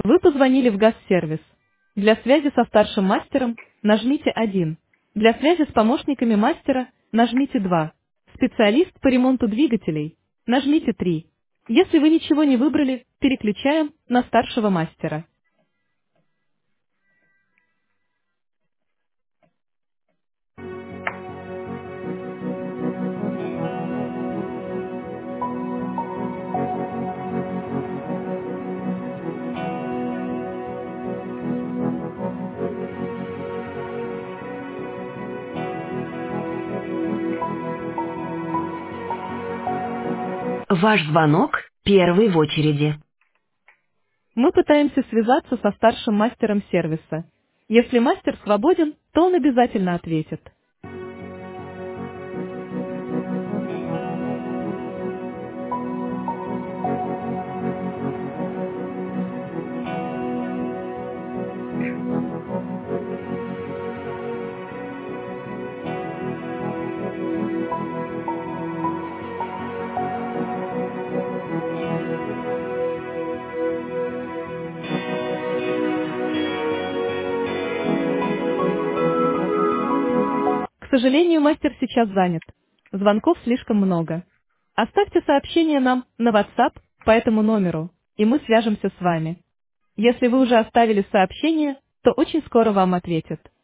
Вы позвонили в газ-сервис. Для связи со старшим мастером нажмите 1. Для связи с помощниками мастера нажмите 2. Специалист по ремонту двигателей нажмите 3. Если вы ничего не выбрали, переключаем на старшего мастера. Ваш звонок первый в очереди. Мы пытаемся связаться со старшим мастером сервиса. Если мастер свободен, то он обязательно ответит. К сожалению, мастер сейчас занят. Звонков слишком много. Оставьте сообщение нам на WhatsApp по этому номеру, и мы свяжемся с вами. Если вы уже оставили сообщение, то очень скоро вам ответят.